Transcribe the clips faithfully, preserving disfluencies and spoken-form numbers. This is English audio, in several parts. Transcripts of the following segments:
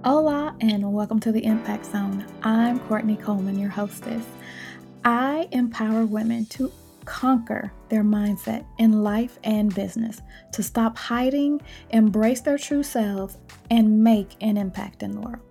Hola and welcome to the Impact Zone. I'm Courtney Coleman, your hostess. I empower women to conquer their mindset in life and business, to stop hiding, embrace their true selves, and make an impact in the world.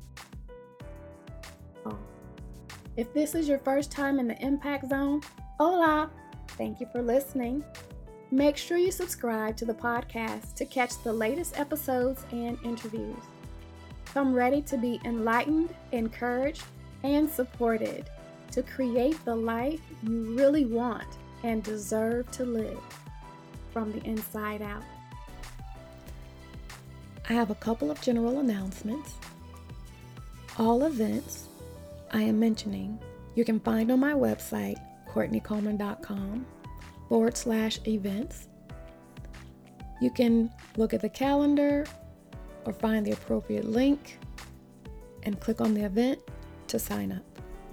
If this is your first time in the Impact Zone, hola! Thank you for listening. Make sure you subscribe to the podcast to catch the latest episodes and interviews. Come ready to be enlightened, encouraged, and supported to create the life you really want and deserve to live from the inside out. I have a couple of general announcements. All events I am mentioning you can find on my website, courtneycoleman.com forward slash events. You can look at the calendar or find the appropriate link and click on the event to sign up.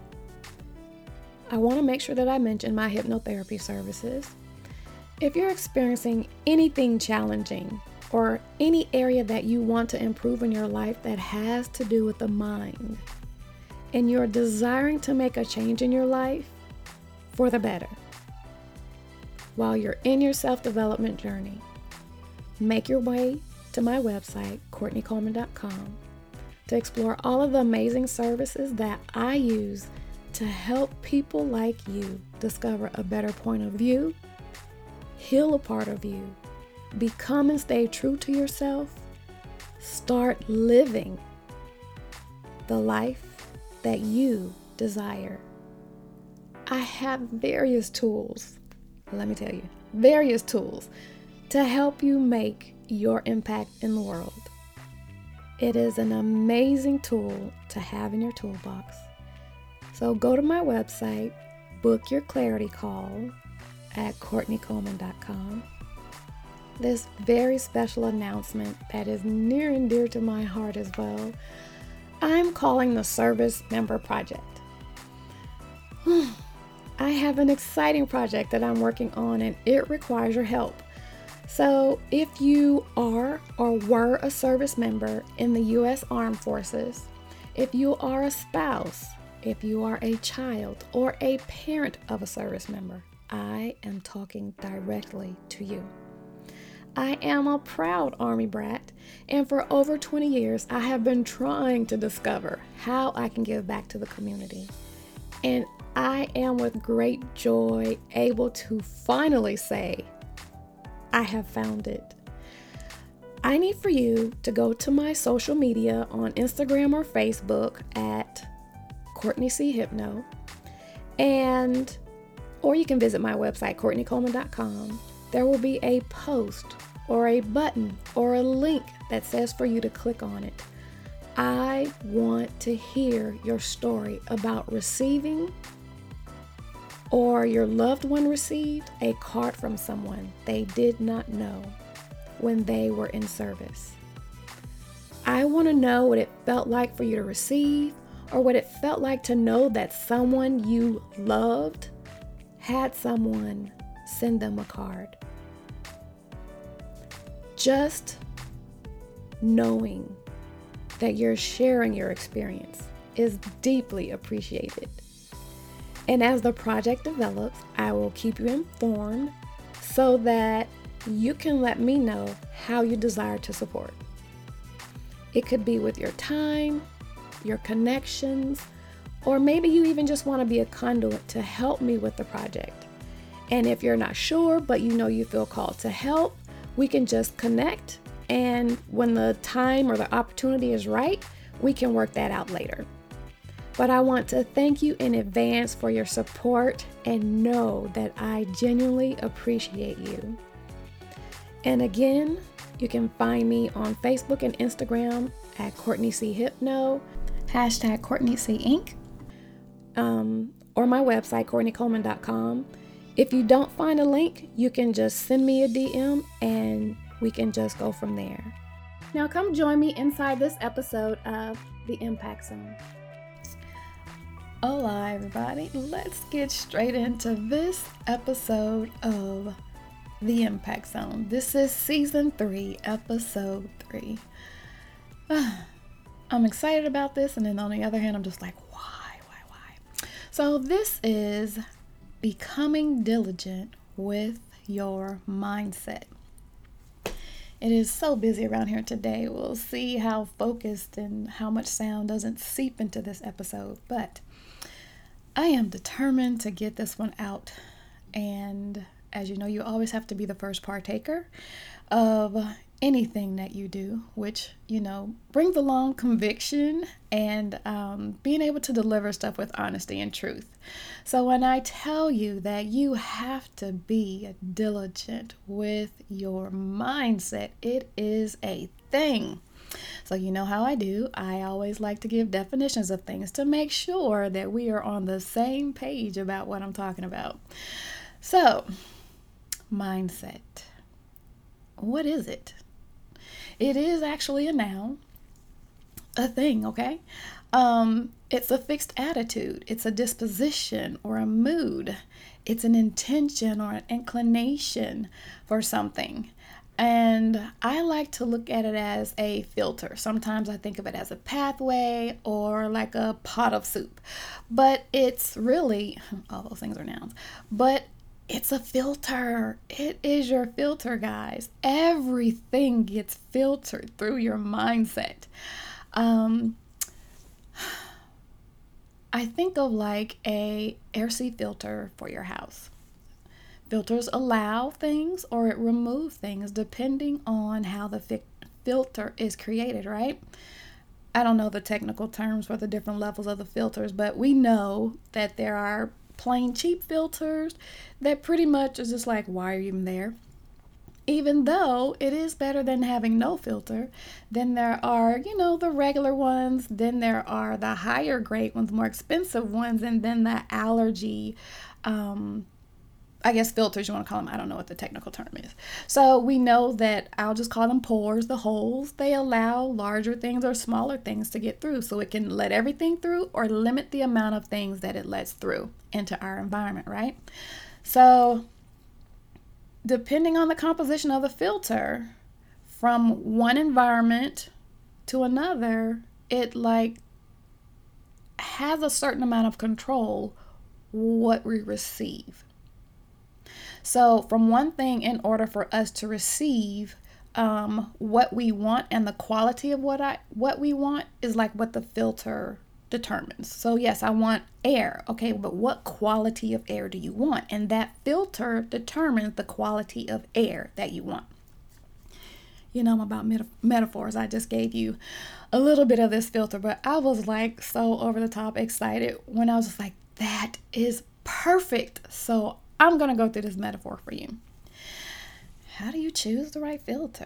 I want to make sure that I mention my hypnotherapy services. If you're experiencing anything challenging or any area that you want to improve in your life that has to do with the mind, and you're desiring to make a change in your life for the better, while you're in your self-development journey, make your way to my website, courtney coleman dot com, to explore all of the amazing services that I use to help people like you discover a better point of view, heal a part of you, become and stay true to yourself, start living the life that you desire. I have various tools, let me tell you, various tools to help you make your impact in the world. It is an amazing tool to have in your toolbox. So go to my website, book your clarity call at courtney coleman dot com. This very special announcement that is near and dear to my heart as well, I'm calling the Service Member Project. I have an exciting project that I'm working on and it requires your help. So if you are or were a service member in the U S Armed Forces, if you are a spouse, if you are a child or a parent of a service member, I am talking directly to you. I am a proud Army brat, and for over twenty years, I have been trying to discover how I can give back to the community. And I am with great joy able to finally say, I have found it. I need for you to go to my social media on Instagram or Facebook at Courtney C. Hypno, and or you can visit my website, courtney coleman dot com. There will be a post or a button or a link that says for you to click on it. I want to hear your story about receiving or your loved one received a card from someone they did not know when they were in service. I want to know what it felt like for you to receive or what it felt like to know that someone you loved had someone send them a card. Just knowing that you're sharing your experience is deeply appreciated. And as the project develops, I will keep you informed so that you can let me know how you desire to support. It could be with your time, your connections, or maybe you even just want to be a conduit to help me with the project. And if you're not sure, but you know you feel called to help, we can just connect, and when the time or the opportunity is right, we can work that out later. But I want to thank you in advance for your support and know that I genuinely appreciate you. And again, you can find me on Facebook and Instagram at Courtney C. Hypno, hashtag Courtney C. Inc, um, or my website, courtney coleman dot com. If you don't find a link, you can just send me a D M and we can just go from there. Now come join me inside this episode of The Impact Zone. Hola everybody, let's get straight into this episode of The Impact Zone. This is season three, episode three. I'm excited about this, and then on the other hand, I'm just like, why, why, why? So this is becoming diligent with your mindset. It is so busy around here today. We'll see how focused and how much sound doesn't seep into this episode, but I am determined to get this one out. And as you know, you always have to be the first partaker of anything that you do, which, you know, brings along conviction and um, being able to deliver stuff with honesty and truth. So when I tell you that you have to be diligent with your mindset, it is a thing. So you know how I do. I always like to give definitions of things to make sure that we are on the same page about what I'm talking about. So, mindset. What is it? It is actually a noun, a thing, okay? Um, it's a fixed attitude. It's a disposition or a mood. It's an intention or an inclination for something. And I like to look at it as a filter. Sometimes I think of it as a pathway or like a pot of soup. But it's really, all those things are nouns, but it's a filter. It is your filter, guys. Everything gets filtered through your mindset. Um, I think of like a air C filter for your house. Filters allow things or it removes things depending on how the fi- filter is created, right? I don't know the technical terms for the different levels of the filters, but we know that there are plain cheap filters that pretty much is just like, why are you even there? Even though it is better than having no filter, then there are, you know, the regular ones, then there are the higher grade ones, more expensive ones, and then the allergy, um, I guess filters you want to call them. I don't know what the technical term is. So we know that I'll just call them pores, the holes. They allow larger things or smaller things to get through. So it can let everything through or limit the amount of things that it lets through into our environment, right? So depending on the composition of the filter, from one environment to another, it like has a certain amount of control what we receive. So from one thing, in order for us to receive um, what we want and the quality of what I what we want is like what the filter determines. So yes, I want air. Okay, but what quality of air do you want? And that filter determines the quality of air that you want. You know, I'm about meta- metaphors. I just gave you a little bit of this filter, but I was like so over the top excited when I was just like, that is perfect. So I'm going to go through this metaphor for you. How do you choose the right filter?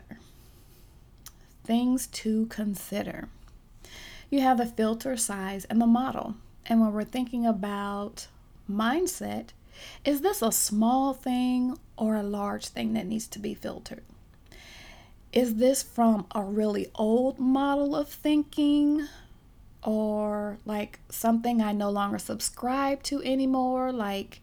Things to consider. You have the filter size and the model. And when we're thinking about mindset, is this a small thing or a large thing that needs to be filtered? Is this from a really old model of thinking or like something I no longer subscribe to anymore? Like,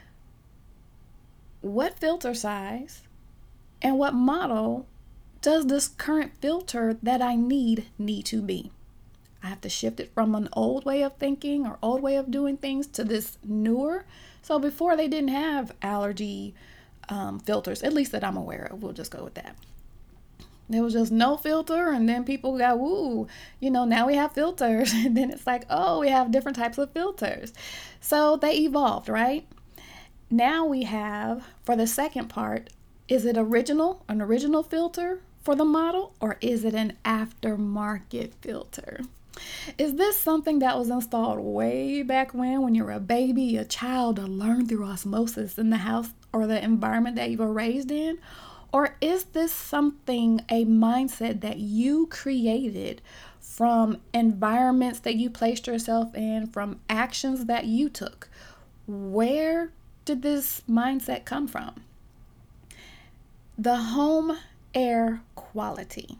what filter size and what model does this current filter that I need need to be? I have to shift it from an old way of thinking or old way of doing things to this newer. So before they didn't have allergy um, filters, at least that I'm aware of. We'll just go with that. There was just no filter, and then people got, woo, you know, now we have filters. And then it's like, oh, we have different types of filters. So they evolved, right? Now we have, for the second part, is it original, an original filter for the model, or is it an aftermarket filter? Is this something that was installed way back when, when you were a baby, a child, or learned through osmosis in the house or the environment that you were raised in? Or is this something, a mindset that you created from environments that you placed yourself in, from actions that you took? Where did this mindset come from? The home air quality.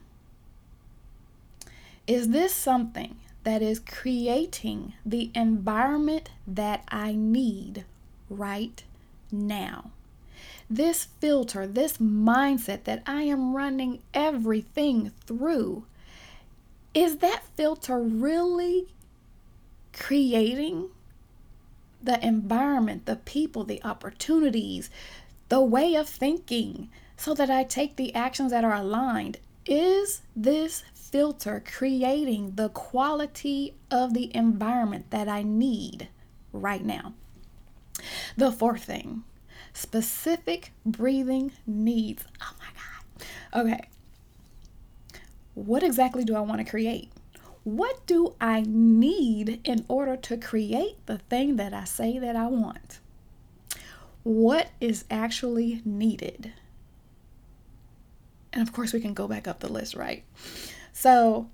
Is this something that is creating the environment that I need right now? This filter, this mindset that I am running everything through, Is that filter really creating the environment, the people, the opportunities, the way of thinking, so that I take the actions that are aligned? Is this filter creating the quality of the environment that I need right now? The fourth thing, specific breathing needs. Oh my God. Okay. What exactly do I want to create? What do I need in order to create the thing that I say that I want? What is actually needed? And of course, we can go back up the list, right? So,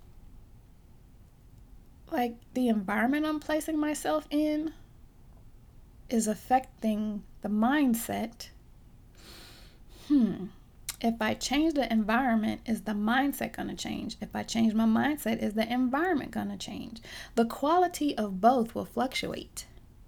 like, the environment I'm placing myself in is affecting the mindset. Hmm. If I change the environment, is the mindset going to change? If I change my mindset, is the environment going to change? The quality of both will fluctuate.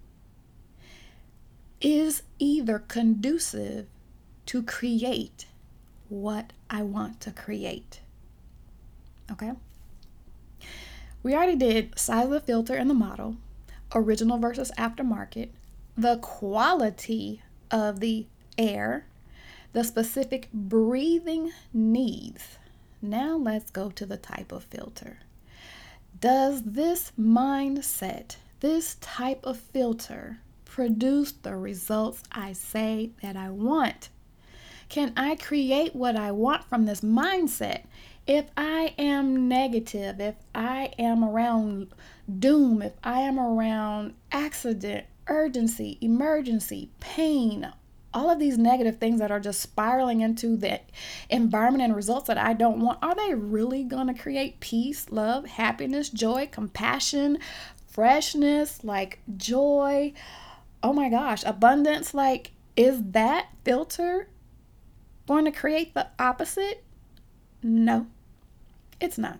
Is either conducive to create what I want to create. Okay? We already did size of the filter and the model, original versus aftermarket, the quality of the air, the specific breathing needs. Now let's go to the type of filter. Does this mindset, this type of filter, produce the results I say that I want? Can I create what I want from this mindset? If I am negative, if I am around doom, if I am around accident, urgency, emergency, pain, all of these negative things that are just spiraling into the environment and results that I don't want, are they really going to create peace, love, happiness, joy, compassion, freshness, like joy? Oh my gosh, abundance. Like, is that filter going to create the opposite? No, it's not.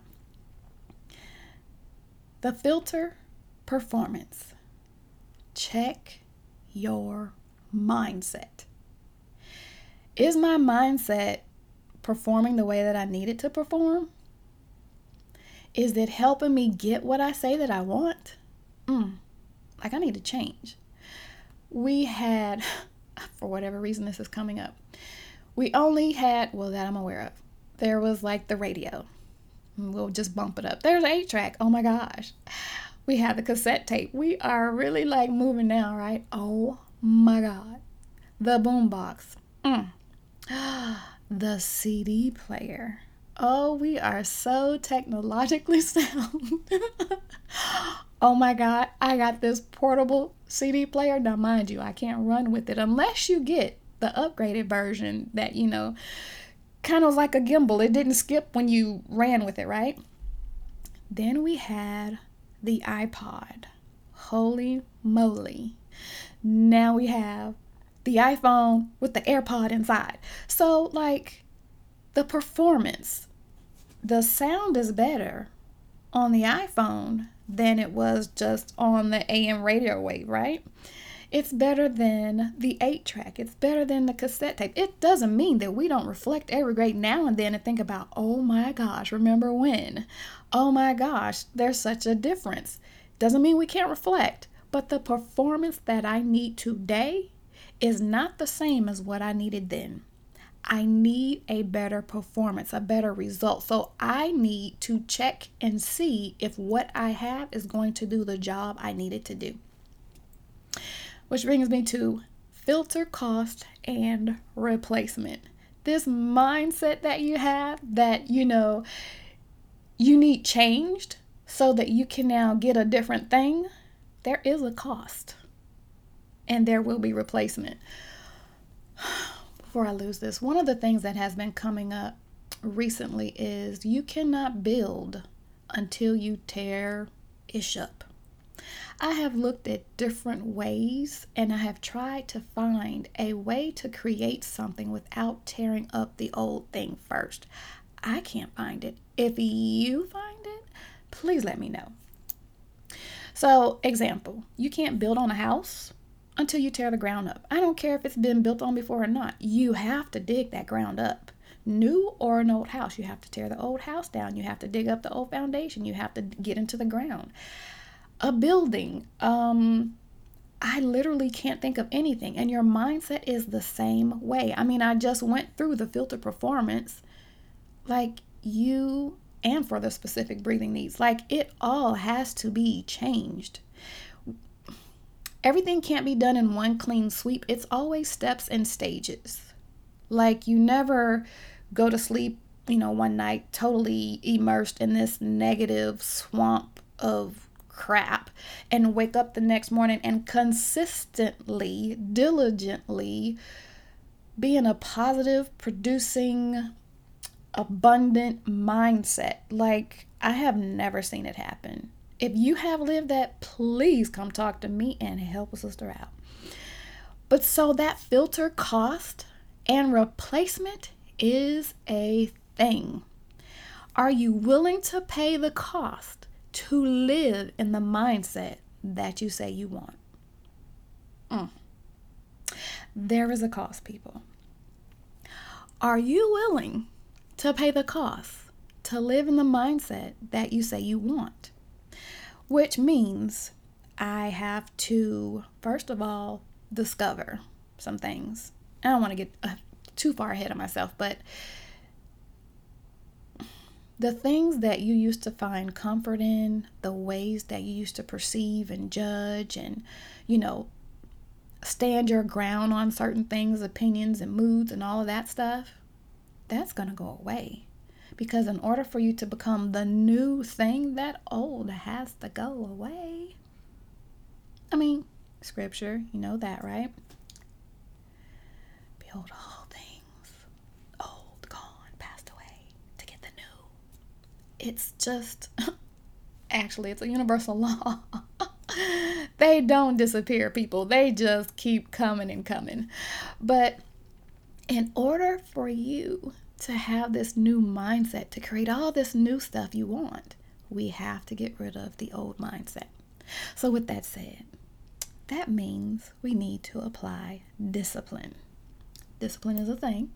The filter, performance. Check your mindset. Is my mindset performing the way that I need it to perform? Is it helping me get what I say that I want? Mm, like I need to change. We had, for whatever reason this is coming up, we only had, well, that I'm aware of, there was like the radio. We'll just bump it up. There's an eight track. Oh my gosh. We had the cassette tape. We are really like moving now, right? Oh my God. The boombox. Mm. The C D player. Oh, we are so technologically sound. Oh my God. I got this portable C D player. Now, mind you, I can't run with it unless you get the upgraded version that, you know, kind of like a gimbal. It didn't skip when you ran with it, right? Then we had the iPod. Holy moly. Now we have the iPhone with the AirPod inside. So, like, the performance, the sound is better on the iPhone than it was just on the A M radio wave, right? It's better than the eight track. It's better than the cassette tape. It doesn't mean that we don't reflect every great now and then and think about, oh my gosh, remember when? Oh my gosh, there's such a difference. Doesn't mean we can't reflect, but the performance that I need today is not the same as what I needed then. I need a better performance, a better result. So I need to check and see if what I have is going to do the job I need it to do. Which brings me to filter cost and replacement. This mindset that you have that, you know, you need changed so that you can now get a different thing, there is a cost and there will be replacement. Before I lose this, one of the things that has been coming up recently is you cannot build until you tear ish up. I have looked at different ways and I have tried to find a way to create something without tearing up the old thing first. I can't find it. If you find it, please let me know. So, example, you can't build on a house until you tear the ground up. I don't care if it's been built on before or not. You have to dig that ground up New or an old house, you have to tear the old house down. You have to dig up the old foundation. You have to get into the ground. A building, um, I literally can't think of anything. And your mindset is the same way. I mean, I just went through the filter performance, like you, and for the specific breathing needs. Like, it all has to be changed. Everything can't be done in one clean sweep. It's always steps and stages. Like, you never go to sleep, you know, one night totally immersed in this negative swamp of crap and wake up the next morning and consistently, diligently be in a positive, producing, abundant mindset. Like, I have never seen it happen. If you have lived that, please come talk to me and help a sister out. But so that filter cost and replacement is a thing. Are you willing to pay the cost to live in the mindset that you say you want? Mm. There is a cost, people. Are you willing to pay the cost to live in the mindset that you say you want? Which means I have to, first of all, discover some things. I don't want to get uh, too far ahead of myself, but the things that you used to find comfort in, the ways that you used to perceive and judge and, you know, stand your ground on certain things, opinions and moods and all of that stuff, that's going to go away. Because in order for you to become the new thing, that old has to go away. I mean, scripture, you know that, right? Behold, all things old, gone, passed away to get the new. It's just, actually, it's a universal law. They don't disappear, people. They just keep coming and coming. But in order for you to have this new mindset, to create all this new stuff you want, we have to get rid of the old mindset. So with that said, that means we need to apply discipline. Discipline is a thing.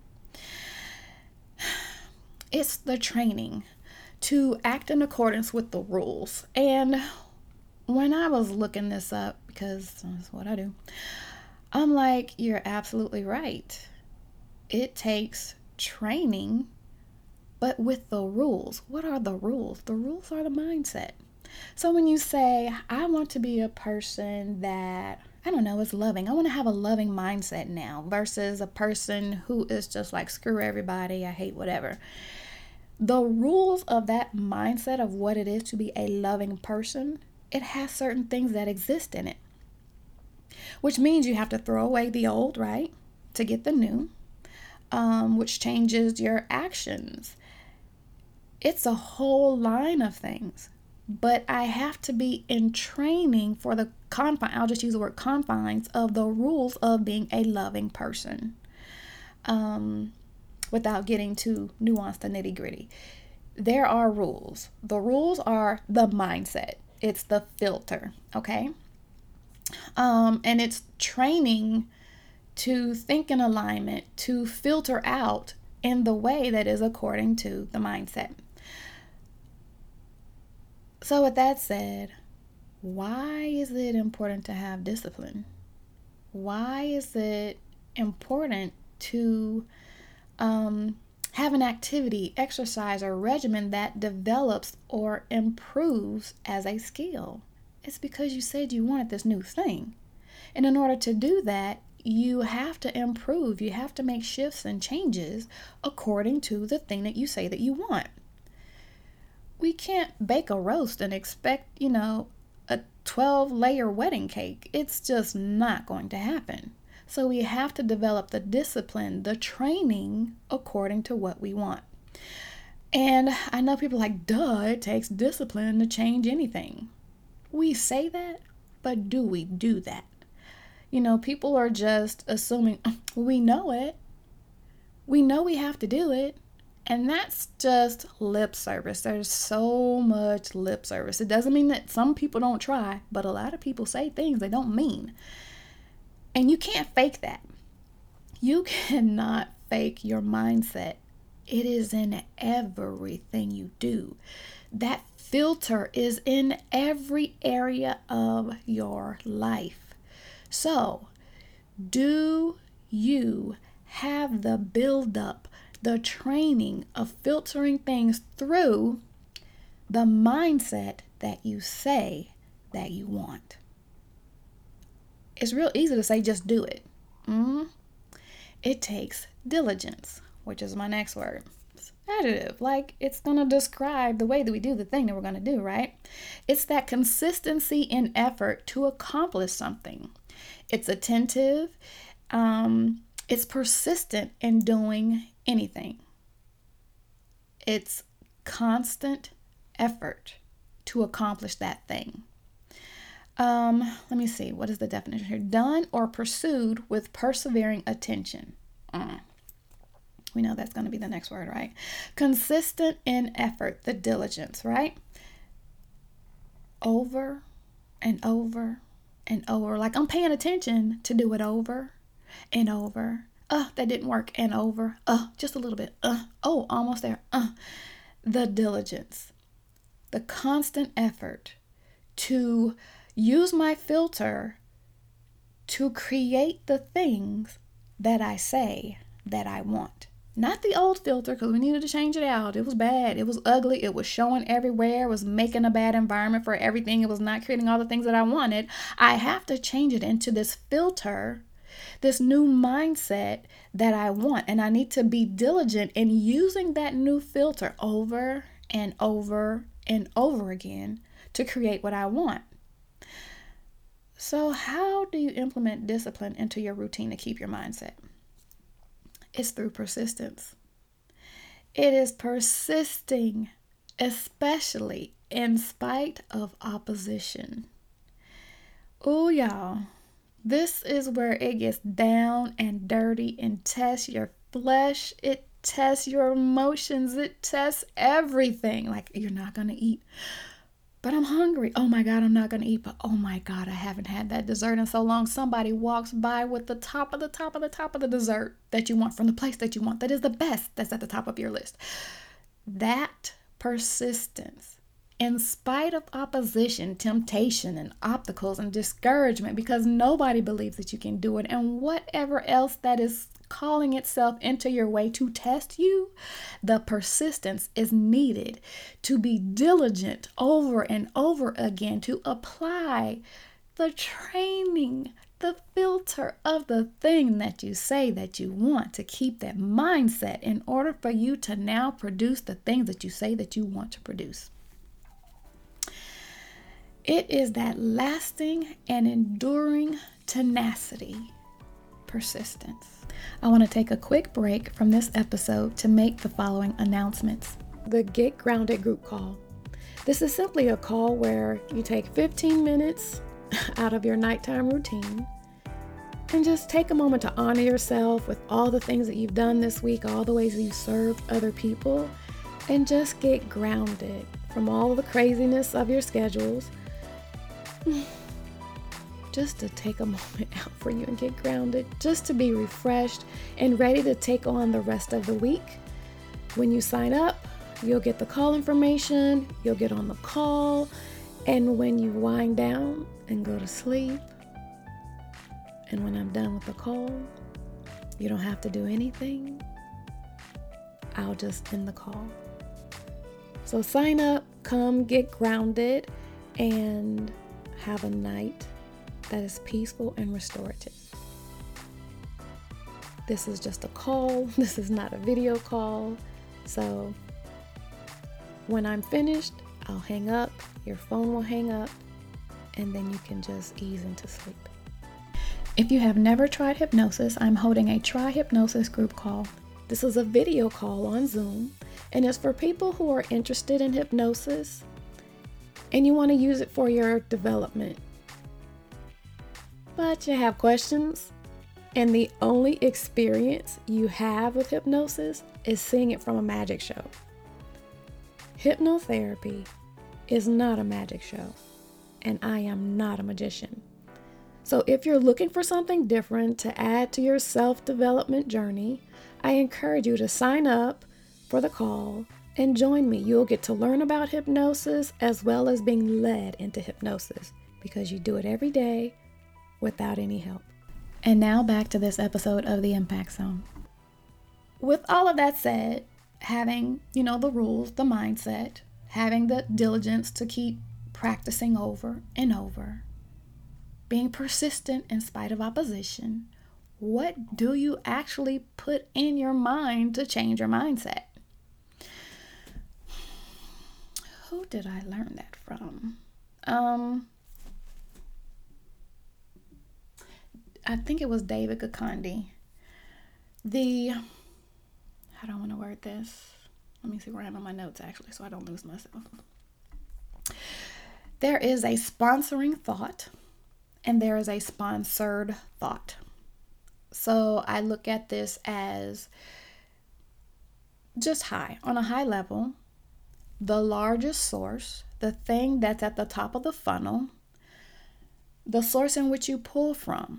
It's the training to act in accordance with the rules. And when I was looking this up, because that's what I do, I'm like, you're absolutely right. It takes training, but with the rules. What are the rules? The rules are the mindset. So when you say, I want to be a person that, I don't know, is loving. I want to have a loving mindset now versus a person who is just like, screw everybody, I hate whatever. The rules of that mindset of what it is to be a loving person, it has certain things that exist in it. Which means you have to throw away the old, right? To get the new. Um, which changes your actions. It's a whole line of things, but I have to be in training for the confine. I'll just use the word confines of the rules of being a loving person, um, without getting too nuanced and nitty gritty. There are rules. The rules are the mindset. It's the filter. Okay. Um, and it's training to think in alignment, to filter out in the way that is according to the mindset. So with that said, why is it important to have discipline? Why is it important to um, have an activity, exercise, or regimen that develops or improves as a skill? It's because you said you wanted this new thing. And in order to do that, you have to improve. You have to make shifts and changes according to the thing that you say that you want. We can't bake a roast and expect, you know, a twelve layer wedding cake. It's just not going to happen. So we have to develop the discipline, the training according to what we want. And I know people are like, duh, it takes discipline to change anything. We say that, but do we do that? You know, people are just assuming we know it. We know we have to do it. And that's just lip service. There's so much lip service. It doesn't mean that some people don't try, but a lot of people say things they don't mean. And you can't fake that. You cannot fake your mindset It is in everything you do. That filter is in every area of your life. So, do you have the buildup, the training of filtering things through the mindset that you say that you want? It's real easy to say, just do it. Mm-hmm. It takes diligence, which is my next word. It's adjective, like it's going to describe the way that we do the thing that we're going to do, right? It's that consistency in effort to accomplish something. It's attentive. Um, it's persistent in doing anything. It's constant effort to accomplish that thing. Um, let me see. What is the definition here? Done or pursued with persevering attention. Mm. We know that's going to be the next word, right? Consistent in effort, the diligence, right? Over and over and over. Like I'm paying attention to do it over and over. Uh, that didn't work. And over. Uh, just a little bit. Uh, oh, almost there. Uh, the diligence, the constant effort to use my filter to create the things that I say that I want. Not the old filter, because we needed to change it out. It was bad. It was ugly. It was showing everywhere. It was making a bad environment for everything. It was not creating all the things that I wanted. I have to change it into this filter, this new mindset that I want. And I need to be diligent in using that new filter over and over and over again to create what I want. So how do you implement discipline into your routine to keep your mindset? It's through persistence. It is persisting, especially in spite of opposition. Oh, y'all, this is where it gets down and dirty and tests your flesh. It tests your emotions. It tests everything. Like, you're not going to eat. But I'm hungry. Oh my God, I'm not going to eat. But oh my God, I haven't had that dessert in so long. Somebody walks by with the top of the top of the top of the dessert that you want from the place that you want. That is the best that's at the top of your list. That persistence, in spite of opposition, temptation, and obstacles and discouragement, because nobody believes that you can do it, and whatever else that is calling itself into your way to test you, the persistence is needed to be diligent over and over again to apply the training, the filter of the thing that you say that you want, to keep that mindset in order for you to now produce the things that you say that you want to produce. It is that lasting and enduring tenacity, persistence. I want to take a quick break from this episode to make the following announcements. The Get Grounded group call. This is simply a call where you take fifteen minutes out of your nighttime routine and just take a moment to honor yourself with all the things that you've done this week, all the ways that you served other people, and just get grounded from all the craziness of your schedules. Just to take a moment out for you and get grounded, just to be refreshed and ready to take on the rest of the week. When you sign up, you'll get the call information, you'll get on the call, and when you wind down and go to sleep, and when I'm done with the call, you don't have to do anything. I'll just end the call. So sign up, come get grounded, and have a night that is peaceful and restorative. This is just a call. This is not a video call. So when I'm finished, I'll hang up, your phone will hang up, and then you can just ease into sleep. If you have never tried hypnosis, I'm holding a Try Hypnosis group call. This is a video call on Zoom, and it's for people who are interested in hypnosis and you want to use it for your development, but you have questions, and the only experience you have with hypnosis is seeing it from a magic show. Hypnotherapy is not a magic show, and I am not a magician. So if you're looking for something different to add to your self-development journey, I encourage you to sign up, for the call and join me. You'll get to learn about hypnosis as well as being led into hypnosis because you do it every day without any help. And now back to this episode of the Impact Zone. With all of that said, having, you know, the rules, the mindset, having the diligence to keep practicing over and over, being persistent in spite of opposition, what do you actually put in your mind to change your mindset? Who did I learn that from? Um, I think it was David Gakandi. The, how do I want to word this? Let me see where I am on my notes actually, so I don't lose myself. There is a sponsoring thought and there is a sponsored thought. So I look at this as just high. On a high level, the largest source, the thing that's at the top of the funnel, the source in which you pull from,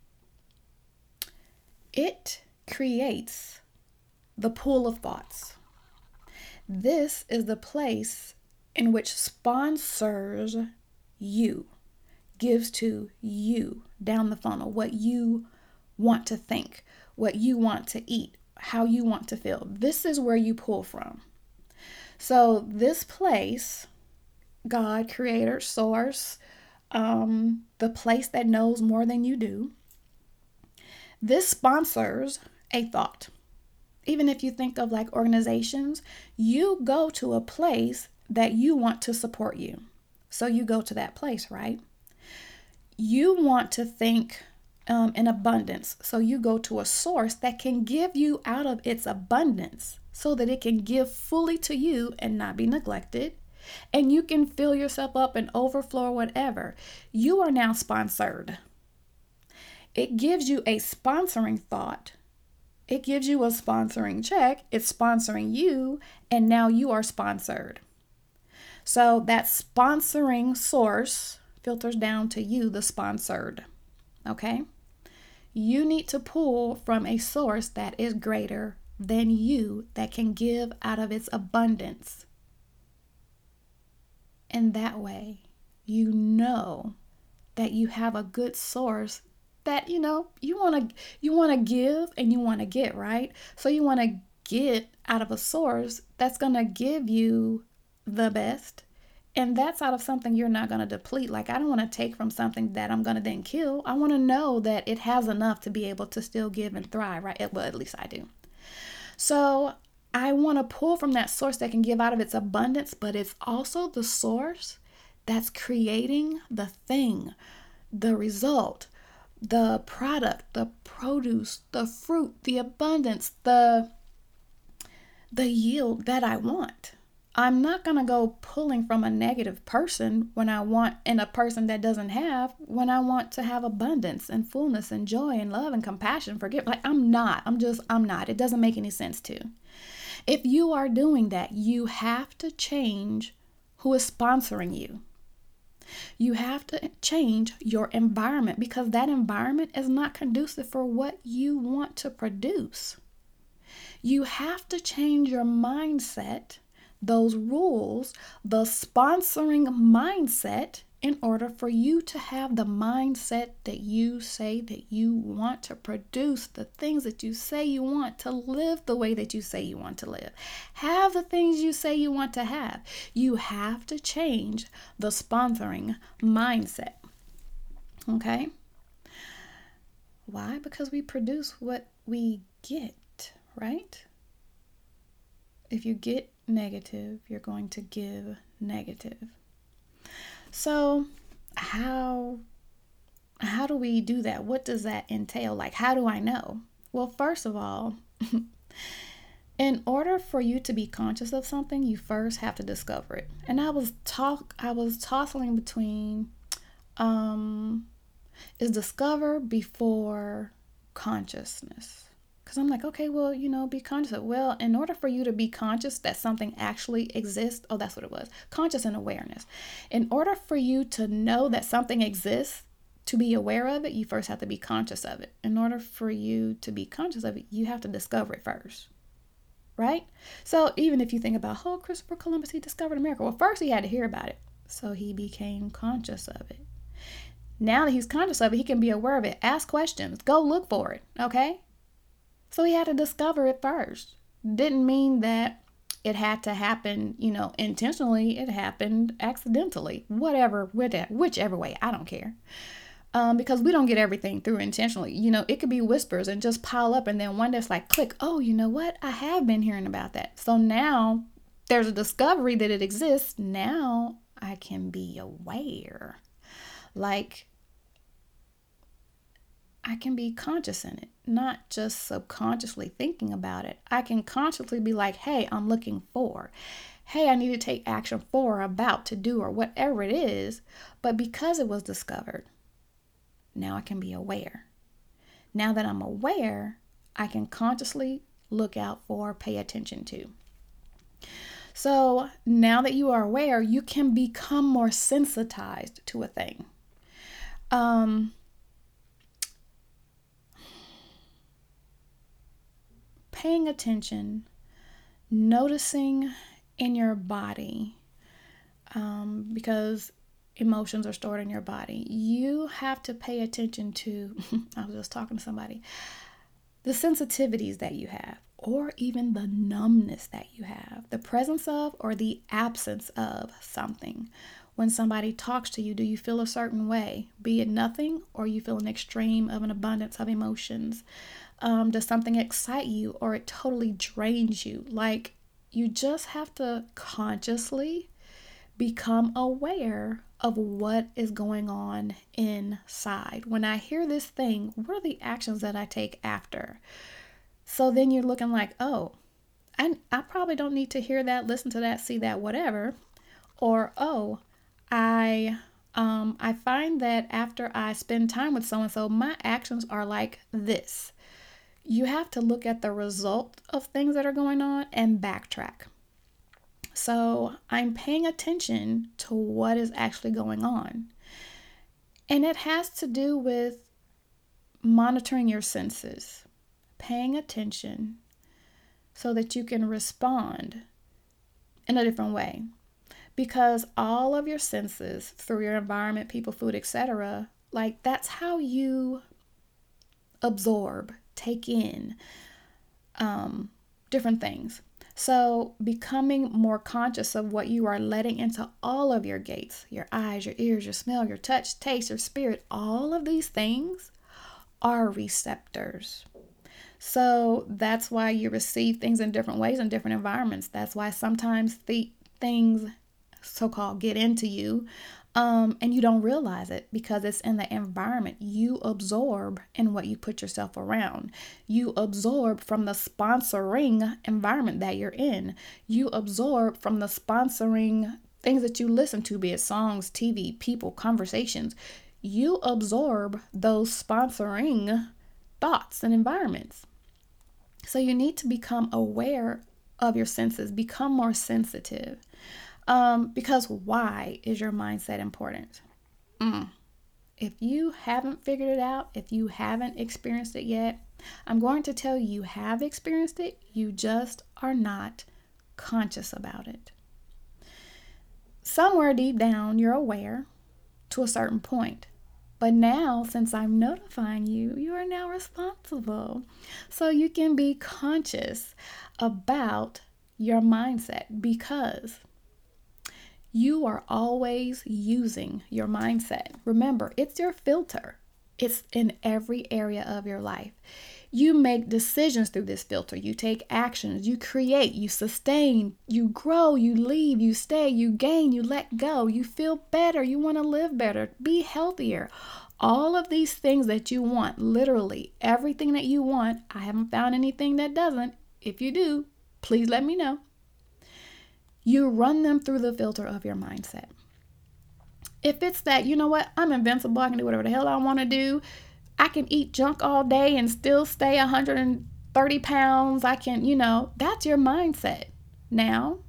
it creates the pool of thoughts. This is the place in which sponsors you, gives to you down the funnel, what you want to think, what you want to eat, how you want to feel. This is where you pull from. So this place, God, creator, source, um, the place that knows more than you do, this sponsors a thought. Even if you think of like organizations, you go to a place that you want to support you. So you go to that place, right? You want to think um, in abundance. So you go to a source that can give you out of its abundance so that it can give fully to you and not be neglected. And you can fill yourself up and overflow whatever. You are now sponsored. It gives you a sponsoring thought. It gives you a sponsoring check. It's sponsoring you. And now you are sponsored. So that sponsoring source filters down to you, the sponsored. Okay? You need to pull from a source that is greater than you, that can give out of its abundance. And that way, you know that you have a good source that, you know, you want to you want to give and you want to get, right? So you want to get out of a source that's going to give you the best. And that's out of something you're not going to deplete. Like, I don't want to take from something that I'm going to then kill. I want to know that it has enough to be able to still give and thrive, right? Well, at least I do. So I want to pull from that source that can give out of its abundance, but it's also the source that's creating the thing, the result, the product, the produce, the fruit, the abundance, the, the yield that I want. I'm not going to go pulling from a negative person when I want, in a person that doesn't have, when I want to have abundance and fullness and joy and love and compassion, forgive. Like, I'm not, I'm just, I'm not. It doesn't make any sense to. If you are doing that, you have to change who is sponsoring you. You have to change your environment because that environment is not conducive for what you want to produce. You have to change your mindset, those rules, the sponsoring mindset, in order for you to have the mindset that you say that you want to produce, the things that you say you want to live the way that you say you want to live. Have the things you say you want to have. You have to change the sponsoring mindset. Okay? Why? Because we produce what we get, right? If you get negative, you're going to give negative. So how how do we do that? What does that entail? Like, how do I know? Well, first of all, in order for you to be conscious of something, you first have to discover it. And I was talk I was tossing between um is discover before consciousness. Because I'm like, okay, well, you know, be conscious of, well, in order for you to be conscious that something actually exists, oh, that's what it was, conscious and awareness. In order for you to know that something exists, to be aware of it, you first have to be conscious of it. In order for you to be conscious of it, you have to discover it first, right? So even if you think about, oh, Christopher Columbus, he discovered America. Well, first he had to hear about it. So he became conscious of it. Now that he's conscious of it, he can be aware of it. Ask questions. Go look for it, okay? So he had to discover it first. Didn't mean that it had to happen, you know, intentionally. It happened accidentally. Whatever, whichever way, I don't care. Um, because we don't get everything through intentionally. You know, it could be whispers and just pile up, and then one day it's like, click, oh, you know what? I have been hearing about that. So now there's a discovery that it exists. Now I can be aware. Like, I can be conscious in it, not just subconsciously thinking about it. I can consciously be like, hey, I'm looking for. Hey, I need to take action for, about to do, or whatever it is. But because it was discovered, now I can be aware. Now that I'm aware, I can consciously look out for, pay attention to. So now that you are aware, you can become more sensitized to a thing. Um, paying attention, noticing in your body, um, because emotions are stored in your body. You have to pay attention to, I was just talking to somebody, the sensitivities that you have, or even the numbness that you have, the presence of or the absence of something. When somebody talks to you, do you feel a certain way? Be it nothing, or you feel an extreme of an abundance of emotions? Um, does something excite you, or it totally drains you? Like, you just have to consciously become aware of what is going on inside. When I hear this thing, what are the actions that I take after? So then you're looking like, oh, I, I probably don't need to hear that, listen to that, see that, whatever. Or, oh, I um I find that after I spend time with so-and-so, my actions are like this. You have to look at the result of things that are going on and backtrack. So I'm paying attention to what is actually going on. And it has to do with monitoring your senses, paying attention so that you can respond in a different way. Because all of your senses, through your environment, people, food, et cetera, like that's how you absorb, take in um, different things. So becoming more conscious of what you are letting into all of your gates, your eyes, your ears, your smell, your touch, taste, your spirit, all of these things are receptors. So that's why you receive things in different ways in different environments. That's why sometimes the things so-called get into you um, and you don't realize it because it's in the environment. You absorb in what you put yourself around. You absorb from the sponsoring environment that you're in. You absorb from the sponsoring things that you listen to, be it songs, T V, people, conversations. You absorb those sponsoring thoughts and environments. So you need to become aware of your senses, become more sensitive. Um, because why is your mindset important? Mm. If you haven't figured it out, if you haven't experienced it yet, I'm going to tell you you have experienced it. You just are not conscious about it. Somewhere deep down, you're aware to a certain point. But now, since I'm notifying you, you are now responsible. So you can be conscious about your mindset because you are always using your mindset. Remember, it's your filter. It's in every area of your life. You make decisions through this filter. You take actions. You create. You sustain. You grow. You leave. You stay. You gain. You let go. You feel better. You want to live better. Be healthier. All of these things that you want, literally everything that you want. I haven't found anything that doesn't. If you do, please let me know. You run them through the filter of your mindset. If it's that, you know what, I'm invincible, I can do whatever the hell I want to do. I can eat junk all day and still stay one hundred thirty pounds. I can, you know, that's your mindset. Now,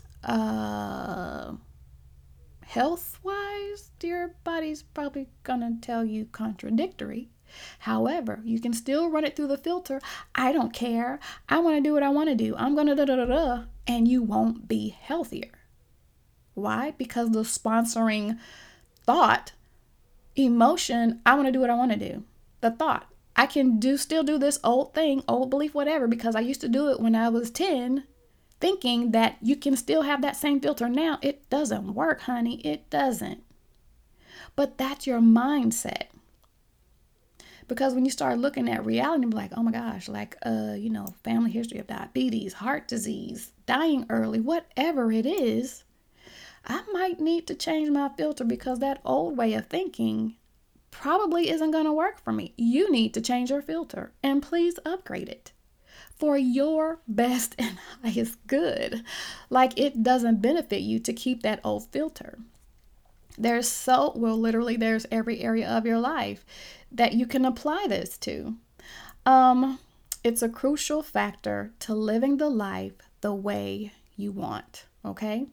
uh, health-wise, your body's probably going to tell you contradictory. However, you can still run it through the filter. I don't care. I want to do what I want to do. I'm going to da da da da. And you won't be healthier. Why? Because the sponsoring thought, emotion, I want to do what I want to do. The thought, I can do still do this old thing, old belief, whatever, because I used to do it when I was ten, thinking that you can still have that same filter now. It doesn't work, honey. It doesn't. But that's your mindset. Because when you start looking at reality, you're like, oh my gosh, like, uh, you know, family history of diabetes, heart disease, dying early, whatever it is, I might need to change my filter because that old way of thinking probably isn't going to work for me. You need to change your filter and please upgrade it for your best and highest good. Like, it doesn't benefit you to keep that old filter. There's so, well, literally there's every area of your life that you can apply this to. Um, it's a crucial factor to living the life the way you want, okay?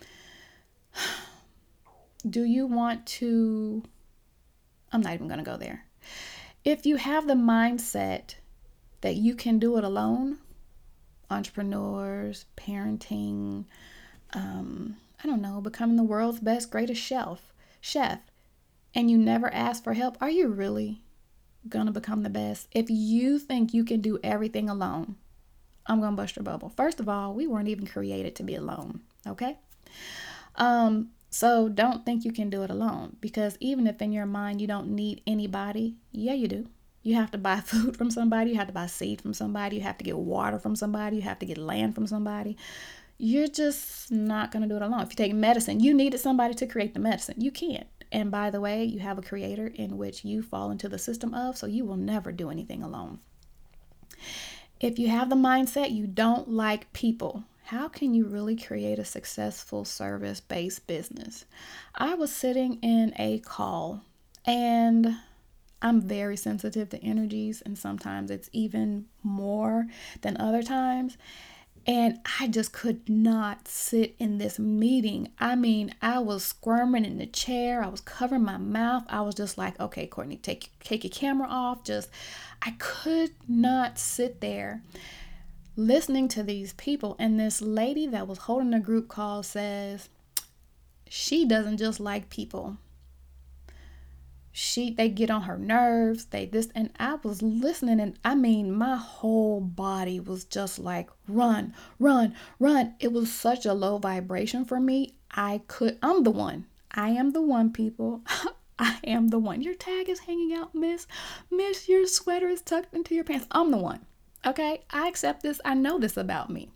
Do you want to, I'm not even going to go there. If you have the mindset that you can do it alone, entrepreneurs, parenting, um, I don't know, becoming the world's best, greatest chef, chef, and you never ask for help, are you really going to become the best? If you think you can do everything alone, I'm going to bust your bubble. First of all, we weren't even created to be alone, okay? Um, so don't think you can do it alone, because even if in your mind you don't need anybody, yeah, you do. You have to buy food from somebody. You have to buy seed from somebody. You have to get water from somebody. You have to get land from somebody. You're just not going to do it alone. If you take medicine, you needed somebody to create the medicine. You can't. And by the way, you have a creator in which you fall into the system of, so you will never do anything alone. If you have the mindset you don't like people, how can you really create a successful service-based business? I was sitting in a call, and I'm very sensitive to energies, and sometimes it's even more than other times. And I just could not sit in this meeting. I mean, I was squirming in the chair. I was covering my mouth. I was just like, okay, Courtney, take, take your camera off. Just, I could not sit there listening to these people. And this lady that was holding the group call says, she doesn't just like people. She, they get on her nerves, they this, and I was listening, and I mean, my whole body was just like, run, run, run. It was such a low vibration for me. I could, I'm the one. I am the one, people. I am the one. Your tag is hanging out, miss. Miss, your sweater is tucked into your pants. I'm the one. Okay, I accept this. I know this about me.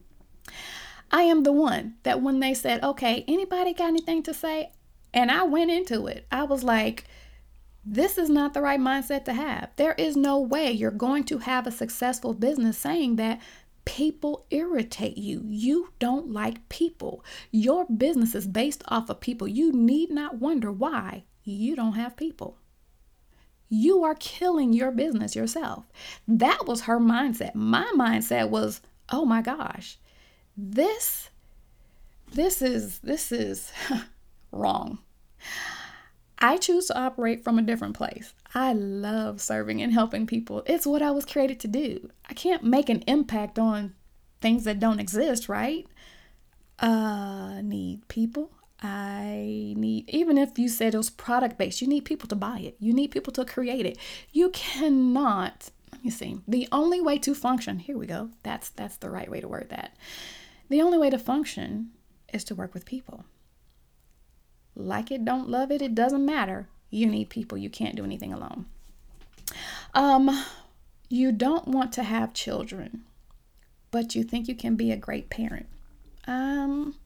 I am the one that when they said, okay, anybody got anything to say? And I went into it. I was like, this is not the right mindset to have. There is no way you're going to have a successful business saying that people irritate you. You don't like people. Your business is based off of people. You need not wonder why you don't have people. You are killing your business yourself. That was her mindset. My mindset was, oh my gosh, this, this is, this is wrong. I choose to operate from a different place. I love serving and helping people. It's what I was created to do. I can't make an impact on things that don't exist, right? Uh, need people. I need, even if you said it was product based, you need people to buy it. You need people to create it. You cannot, let me see, the only way to function, here we go. That's, that's the right way to word that. The only way to function is to work with people. Like it, don't love it, it doesn't matter. You need people. You can't do anything alone. Um, you don't want to have children, but you think you can be a great parent. Um,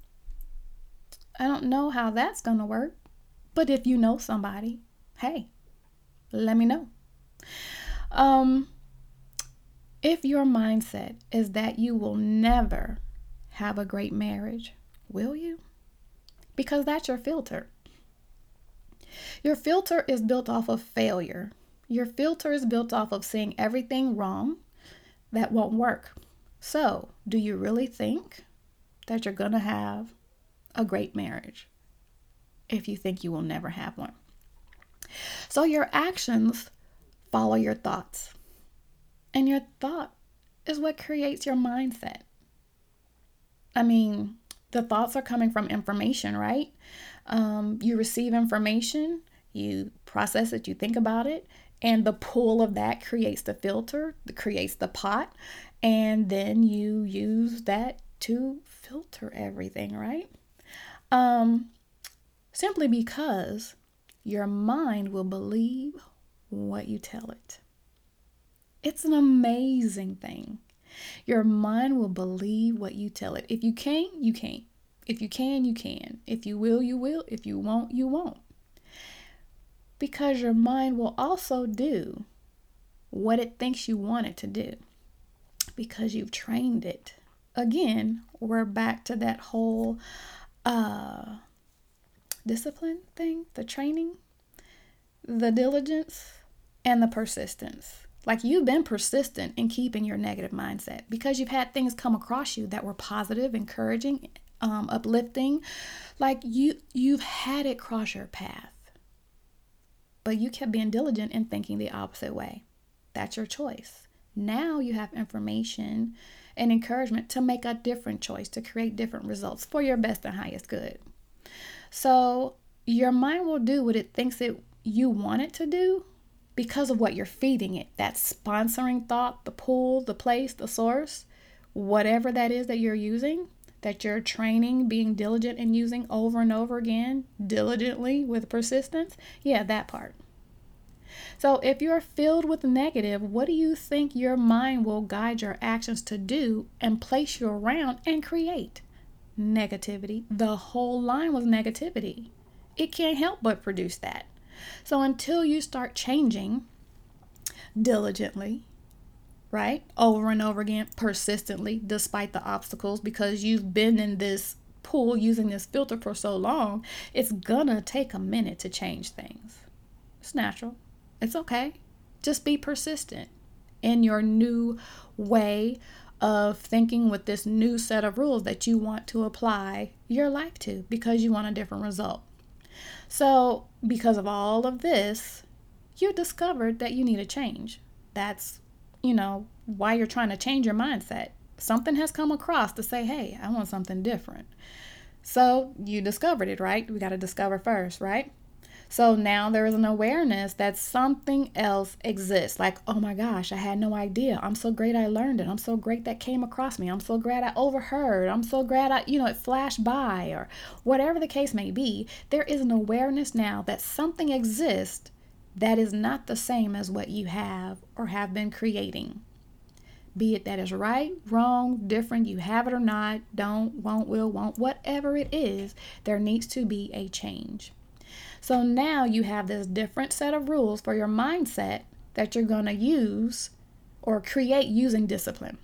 I don't know how that's going to work, but if you know somebody, hey, let me know. Um, if your mindset is that you will never have a great marriage, will you? Because that's your filter. Your filter is built off of failure. Your filter is built off of seeing everything wrong that won't work. So, do you really think that you're going to have a great marriage if you think you will never have one? So your actions follow your thoughts. And your thought is what creates your mindset. I mean, the thoughts are coming from information, right? Um, you receive information, you process it, you think about it, and the pull of that creates the filter, creates the pot, and then you use that to filter everything, right? Um, simply because your mind will believe what you tell it. It's an amazing thing. Your mind will believe what you tell it. If you can't, you can't. If you can, you can. If you will, you will. If you won't, you won't. Because your mind will also do what it thinks you want it to do. Because you've trained it. Again, we're back to that whole uh, discipline thing, the training, the diligence, and the persistence. Like, you've been persistent in keeping your negative mindset because you've had things come across you that were positive, encouraging, um, uplifting. Like, you, you've had it cross your path, but you kept being diligent in thinking the opposite way. That's your choice. Now you have information and encouragement to make a different choice, to create different results for your best and highest good. So your mind will do what it thinks it you want it to do because of what you're feeding it. That sponsoring thought, the pull, the place, the source, whatever that is that you're using, that you're training, being diligent and using over and over again, diligently with persistence. Yeah, that part. So if you're filled with negative, what do you think your mind will guide your actions to do and place you around and create? Negativity. The whole line was negativity. It can't help but produce that. So until you start changing diligently, right, over and over again, persistently, despite the obstacles, because you've been in this pool using this filter for so long, it's gonna take a minute to change things. It's natural. It's okay. Just be persistent in your new way of thinking with this new set of rules that you want to apply your life to because you want a different result. So because of all of this, you discovered that you need a change. That's, you know, why you're trying to change your mindset. Something has come across to say, hey, I want something different. So you discovered it, right? We got to discover first, right? So now there is an awareness that something else exists. Like, oh my gosh, I had no idea. I'm so great I learned it. I'm so great that came across me. I'm so glad I overheard. I'm so glad I, you know, it flashed by, or whatever the case may be. There is an awareness now that something exists that is not the same as what you have or have been creating. Be it that is right, wrong, different, you have it or not, don't, won't, will, won't, whatever it is, there needs to be a change. So now you have this different set of rules for your mindset that you're going to use or create using discipline.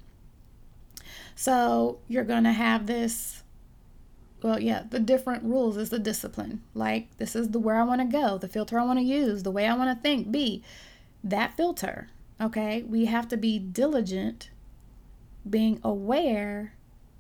So you're going to have this, well, yeah, the different rules is the discipline. Like, this is the where I want to go, the filter I want to use, the way I want to think, be that filter. Okay, we have to be diligent, being aware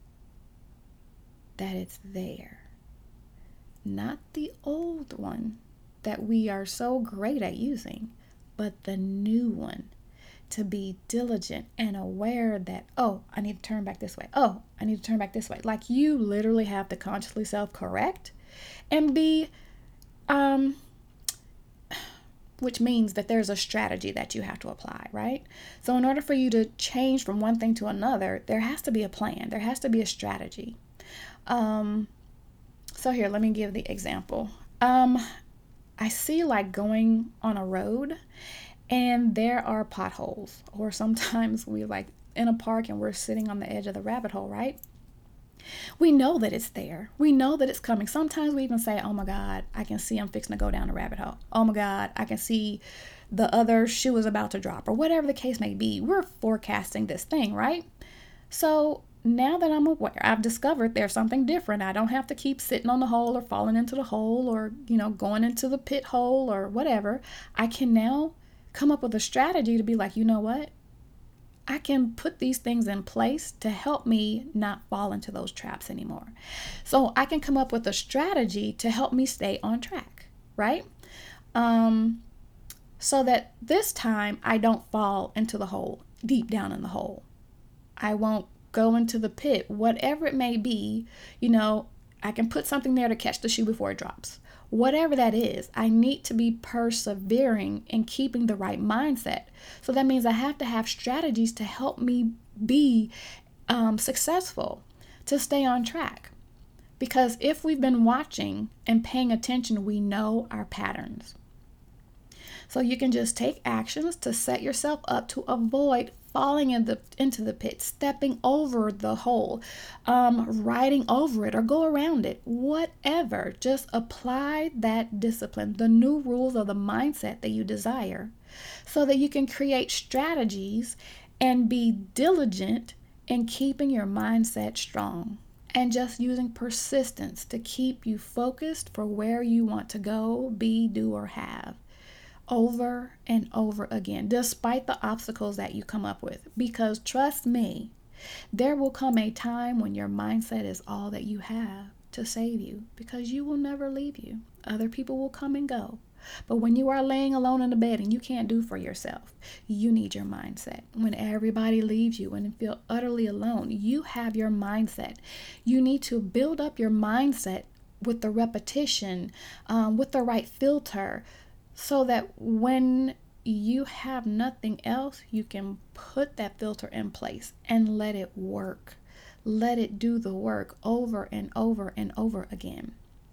that it's there. Not the old one that we are so great at using, but the new one. To be diligent and aware that, oh, I need to turn back this way. Oh, I need to turn back this way. Like, you literally have to consciously self-correct and be, um, which means that there's a strategy that you have to apply, right? So in order for you to change from one thing to another, there has to be a plan. There has to be a strategy. Um, So here, let me give the example. Um, I see like going on a road and there are potholes, or sometimes we like in a park and we're sitting on the edge of the rabbit hole, right? We know that it's there. We know that it's coming. Sometimes we even say, oh my God, I can see I'm fixing to go down a rabbit hole. Oh my God, I can see the other shoe is about to drop, or whatever the case may be. We're forecasting this thing, right? So now that I'm aware, I've discovered there's something different. I don't have to keep sitting on the hole or falling into the hole or, you know, going into the pit hole or whatever. I can now come up with a strategy to be like, you know what? I can put these things in place to help me not fall into those traps anymore. So I can come up with a strategy to help me stay on track, right? Um, so that this time I don't fall into the hole, deep down in the hole. I won't go into the pit, whatever it may be. You know, I can put something there to catch the shoe before it drops. Whatever that is, I need to be persevering in keeping the right mindset. So that means I have to have strategies to help me be um, successful, to stay on track. Because if we've been watching and paying attention, we know our patterns. So you can just take actions to set yourself up to avoid falling in the, into the pit, stepping over the hole, um, riding over it or go around it, whatever. Just apply that discipline, the new rules of the mindset that you desire, so that you can create strategies and be diligent in keeping your mindset strong. And just using persistence to keep you focused for where you want to go, be, do, or have. Over and over again, despite the obstacles that you come up with. Because trust me, there will come a time when your mindset is all that you have to save you, because you will never leave you. Other people will come and go. But when you are laying alone in the bed and you can't do for yourself, you need your mindset. When everybody leaves you and you feel utterly alone, you have your mindset. You need to build up your mindset with the repetition, um, with the right filter, so that when you have nothing else, you can put that filter in place and let it work. Let it do the work over and over and over again.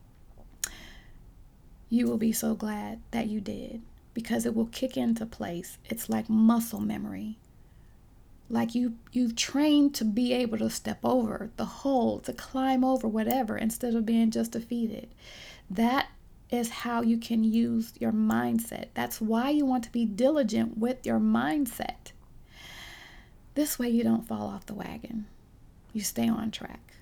You will be so glad that you did, because it will kick into place. It's like muscle memory. Like you, you've trained to be able to step over the hole, to climb over whatever, instead of being just defeated. That is how you can use your mindset. That's why you want to be diligent with your mindset. This way you don't fall off the wagon. You stay on track.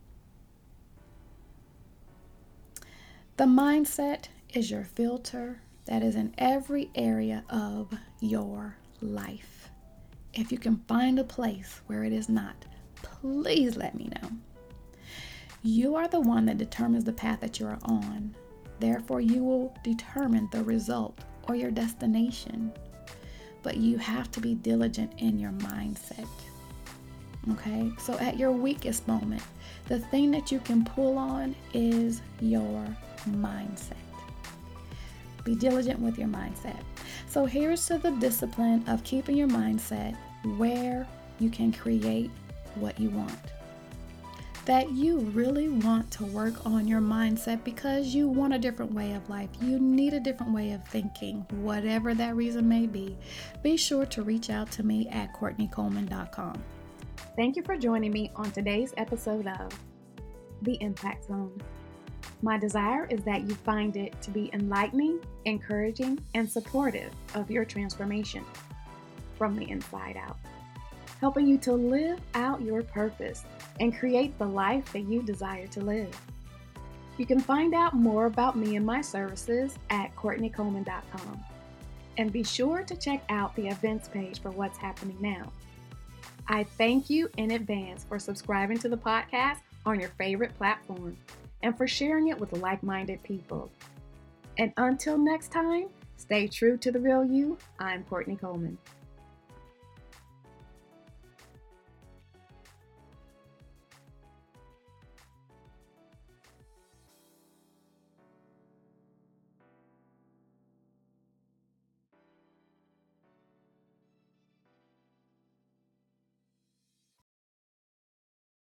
The mindset is your filter that is in every area of your life. If you can find a place where it is not, please let me know. You are the one that determines the path that you are on. Therefore, you will determine the result or your destination. But you have to be diligent in your mindset. Okay? So at your weakest moment, the thing that you can pull on is your mindset. Be diligent with your mindset. So here's to the discipline of keeping your mindset where you can create what you want. That you really want to work on your mindset because you want a different way of life. You need a different way of thinking, whatever that reason may be. Be sure to reach out to me at Courtney Coleman dot com. Thank you for joining me on today's episode of The Impact Zone. My desire is that you find it to be enlightening, encouraging, and supportive of your transformation from the inside out, helping you to live out your purpose and create the life that you desire to live. You can find out more about me and my services at Courtney Coleman dot com. And be sure to check out the events page for what's happening now. I thank you in advance for subscribing to the podcast on your favorite platform and for sharing it with like-minded people. And until next time, stay true to the real you. I'm Courtney Coleman.